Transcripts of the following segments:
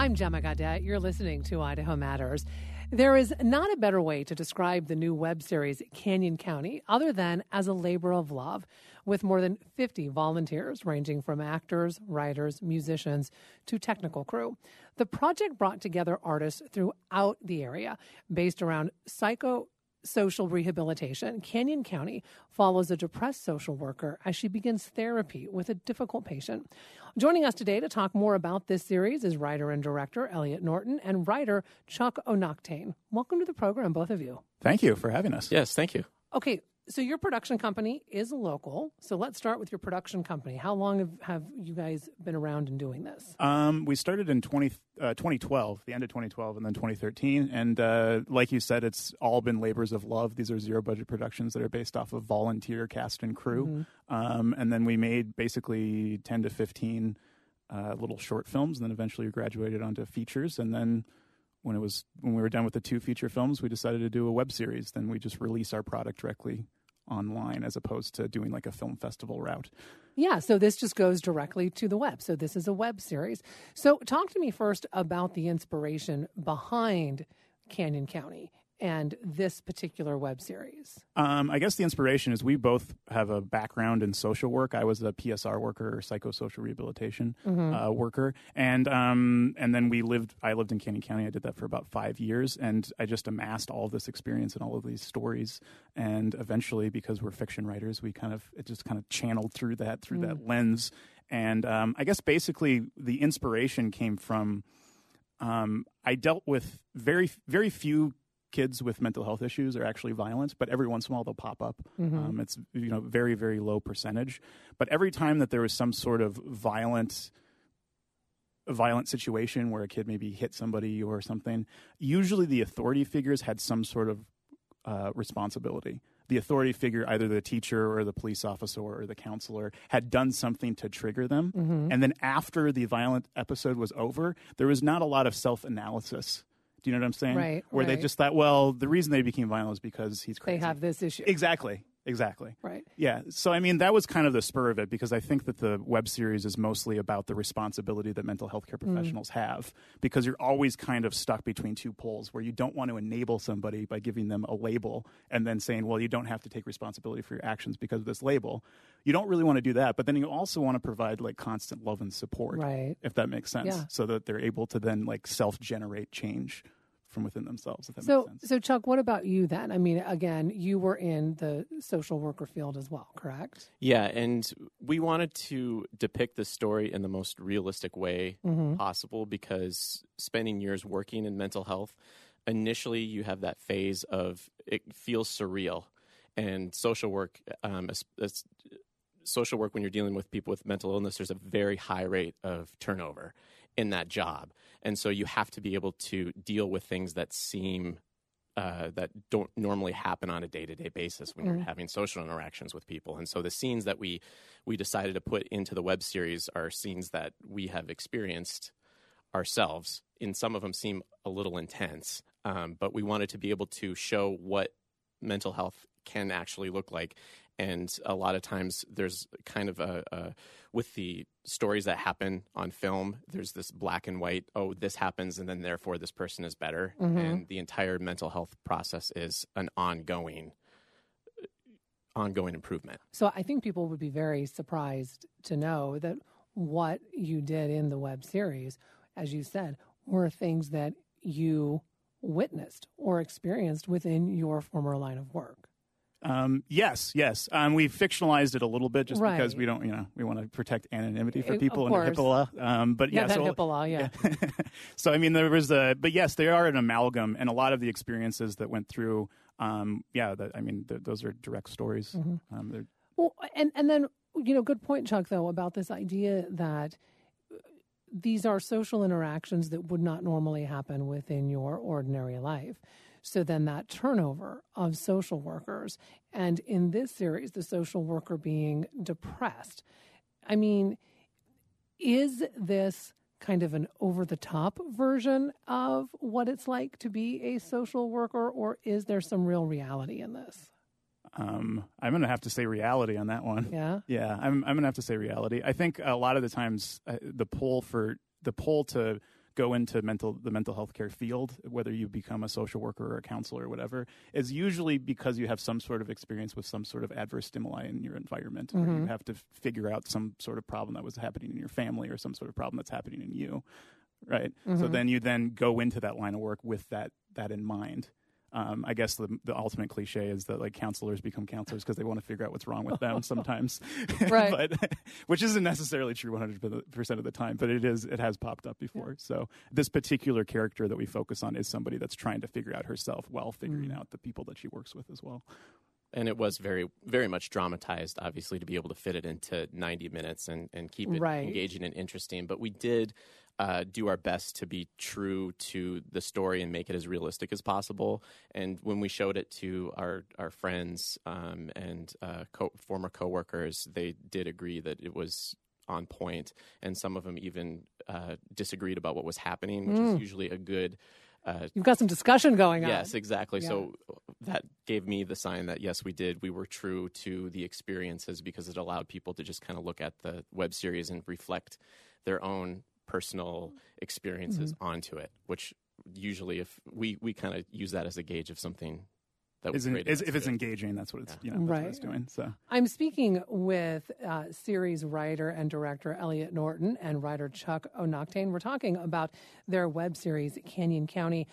I'm Gemma Gaudette. You're listening to Idaho Matters. There is not a better way to describe the new web series Canyon County other than as a labor of love, with more than 50 volunteers ranging from actors, writers, musicians to technical crew. The project brought together artists throughout the area based around psychosocial rehabilitation. Canyon County follows a depressed social worker as she begins therapy with a difficult patient. Joining us today to talk more about this series is writer and director Elliot Norton and writer Chuck O'Noctane. Welcome to the program, both of you. Thank you for having us. Yes, thank you. Okay, so your production company is local. So let's start with your production company. How long have you guys been around and doing this? We started in 2012, the end of 2012, and then 2013. And like you said, it's all been labors of love. These are zero-budget productions that are based off of volunteer cast and crew. Mm-hmm. And then we made basically 10 to 15 little short films, and then eventually we graduated onto features. And then when we were done with the 2 feature films, we decided to do a web series. Then we just release our product directly online as opposed to doing like a film festival route. Yeah, so this just goes directly to the web. So this is a web series. So talk to me first about the inspiration behind Canyon County and this particular web series. I guess the inspiration is we both have a background in social work. I was a PSR worker, or psychosocial rehabilitation worker, and then I lived in Canyon County. I did that for about 5 years, and I just amassed all of this experience and all of these stories. And eventually, because we're fiction writers, it just kind of channeled through that lens. And I guess basically the inspiration came from I dealt with very, very few kids with mental health issues are actually violent, but every once in a while they'll pop up. Mm-hmm. It's very, very low percentage. But every time that there was some sort of violent situation where a kid maybe hit somebody or something, usually the authority figures had some sort of responsibility. The authority figure, either the teacher or the police officer or the counselor, had done something to trigger them. Mm-hmm. And then after the violent episode was over, there was not a lot of self-analysis. Do you know what I'm saying? Right. Where they just thought, well, the reason they became violent is because he's crazy. They have this issue. Exactly. Right. Yeah. So, I mean, that was kind of the spur of it, because I think that the web series is mostly about the responsibility that mental health care professionals have, because you're always kind of stuck between two poles where you don't want to enable somebody by giving them a label and then saying, well, you don't have to take responsibility for your actions because of this label. You don't really want to do that. But then you also want to provide like constant love and support, right? If that makes sense. Yeah. So that they're able to then like self-generate change from within themselves, if that makes sense. So, Chuck, what about you then? I mean, again, you were in the social worker field as well, correct? Yeah, and we wanted to depict the story in the most realistic way possible, because spending years working in mental health, initially you have that phase of it feels surreal. And social work, when you're dealing with people with mental illness, there's a very high rate of turnover in that job. And so you have to be able to deal with things that seem that don't normally happen on a day-to-day basis when you're having social interactions with people. And so the scenes that we decided to put into the web series are scenes that we have experienced ourselves. And some of them seem a little intense, but we wanted to be able to show what mental health can actually look like. And a lot of times there's kind of with the stories that happen on film, there's this black and white, oh, this happens and then therefore this person is better. Mm-hmm. And the entire mental health process is an ongoing improvement. So I think people would be very surprised to know that what you did in the web series, as you said, were things that you witnessed or experienced within your former line of work. Yes. We fictionalized it a little bit just because we don't, we want to protect anonymity for people under HIPAA law. But yeah, HIPAA law, yeah. So, I mean, but yes, they are an amalgam, and a lot of the experiences that went through, those are direct stories. Mm-hmm. Well, and then, good point, Chuck, though, about this idea that these are social interactions that would not normally happen within your ordinary life. So then that turnover of social workers, and in this series, the social worker being depressed. I mean, is this kind of an over-the-top version of what it's like to be a social worker, or is there some real reality in this? I'm going to have to say reality on that one. Yeah? Yeah, I'm going to have to say reality. I think a lot of the times the pull to go into the mental health care field, whether you become a social worker or a counselor or whatever, is usually because you have some sort of experience with some sort of adverse stimuli in your environment, or you have to figure out some sort of problem that was happening in your family or some sort of problem that's happening in you, right? So then you go into that line of work with that in mind. I guess the ultimate cliche is that like counselors become counselors because they want to figure out what's wrong with them sometimes, right? But, which isn't necessarily true 100% of the time, but it has popped up before. Yeah. So this particular character that we focus on is somebody that's trying to figure out herself while figuring out the people that she works with as well. And it was very, very much dramatized, obviously, to be able to fit it into 90 minutes and keep it engaging and interesting. But we did do our best to be true to the story and make it as realistic as possible. And when we showed it to our friends and former coworkers, they did agree that it was on point. And some of them even disagreed about what was happening, which is usually a good... You've got some discussion going on. Yes, exactly. Yeah. So that gave me the sign that, yes, we were true to the experiences, because it allowed people to just kind of look at the web series and reflect their own personal experiences onto it, which usually if we kind of use that as a gauge of something that was great. If it's engaging, that's what it's, that's what it's doing. So I'm speaking with series writer and director Elliot Norton and writer Chuck O'Noctane. We're talking about their web series, Canyon County.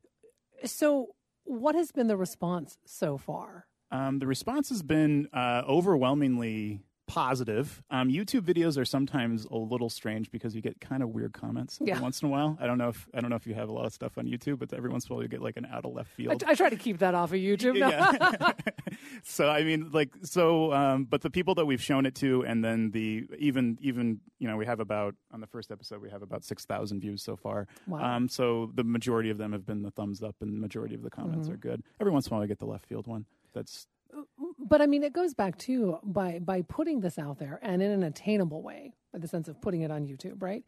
So what has been the response so far? The response has been overwhelmingly positive. YouTube videos are sometimes a little strange because you get kind of weird comments every once in a while. I don't know if you have a lot of stuff on YouTube, but every once in a while you get like an out of left field. I try to keep that off of YouTube. Yeah. So I mean, but the people that we've shown it to, and then even we have about, on the first episode we have about 6,000 views so far. Wow. So the majority of them have been the thumbs up, and the majority of the comments are good. Every once in a while I get the left field one. But I mean, it goes back to by putting this out there and in an attainable way, by the sense of putting it on YouTube, right?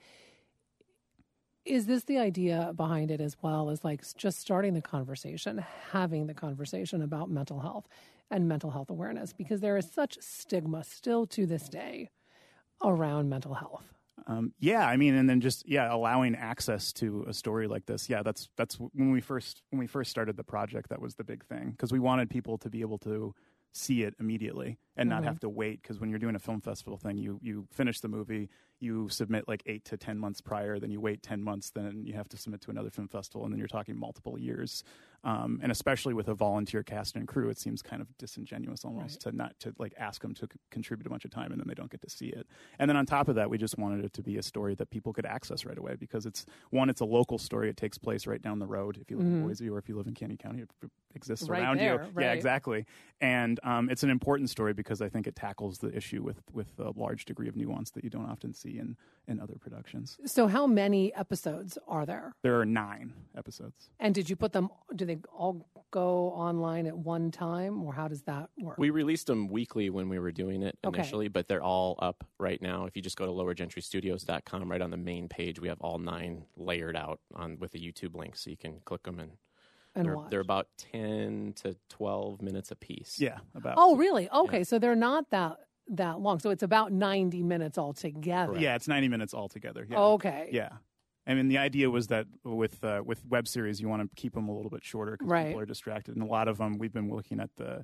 Is this the idea behind it as well, as like just starting the conversation, having the conversation about mental health and mental health awareness? Because there is such stigma still to this day around mental health. I mean, and then just allowing access to a story like this. Yeah, that's when we first started the project. That was the big thing, because we wanted people to be able to see it immediately and not have to wait. Because when you're doing a film festival thing, you finish the movie, you submit like 8 to 10 months prior, then you wait 10 months, then you have to submit to another film festival, and then you're talking multiple years. And especially with a volunteer cast and crew, it seems kind of disingenuous almost to not to like ask them to contribute a bunch of time and then they don't get to see it. And then on top of that, we just wanted it to be a story that people could access right away, because it's a local story. It takes place right down the road. If you live in Boise or if you live in Canyon County, it exists right around there, you. right. Yeah, exactly. And it's an important story because I think it tackles the issue with a large degree of nuance that you don't often see in other productions. So how many episodes are there? There are 9 episodes. And do they all go online at one time, or how does that work? We released them weekly when we were doing it initially, but they're all up right now. If you just go to lowergentrystudios.com, right on the main page, we have all 9 layered out with a YouTube link, so you can click them and watch. They're about 10 to 12 minutes a piece. Yeah, about. Oh, really? Okay, so they're not that long. So it's about 90 minutes altogether. Correct. Yeah, it's 90 minutes altogether. Yeah. Okay. Yeah. I mean, the idea was that with web series, you want to keep them a little bit shorter because people are distracted, and a lot of them. We've been looking at the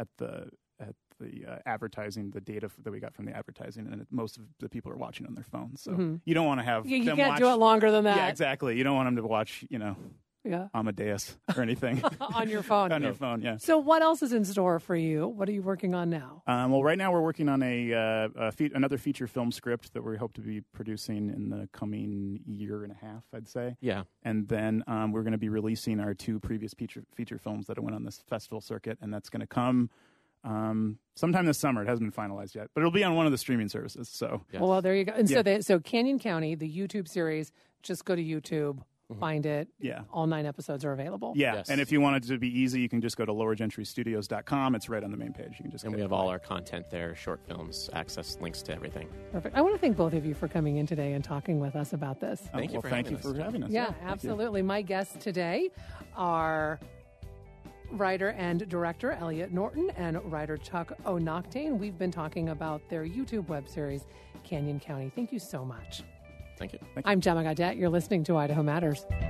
advertising, the data that we got from the advertising, and most of the people are watching on their phones. So you don't want to have you them can't watch, do it longer than that. Yeah, exactly. You don't want them to watch, Amadeus or anything on your phone. On your phone, yeah. So what else is in store for you? What are you working on now? Well, right now we're working on another feature film script that we hope to be producing in the coming year and a half, I'd say. Yeah. And then we're going to be releasing our 2 previous feature films that went on this festival circuit, and that's going to come sometime this summer. It hasn't been finalized yet, but it'll be on one of the streaming services. So, yes. Well, there you go. And so Canyon County, the YouTube series, just go to YouTube. Find it. Yeah. All 9 episodes are available. Yeah. Yes. And if you want it to be easy, you can just go to lowergentrystudios.com. It's right on the main page. You can just we have all our content there, short films, access links to everything. Perfect. I want to thank both of you for coming in today and talking with us about this. Thank you for having us. Yeah, absolutely. My guests today are writer and director Elliot Norton and writer Chuck O'Noctane. We've been talking about their YouTube web series, Canyon County. Thank you so much. Thank you. I'm Gemma Gaudette. You're listening to Idaho Matters.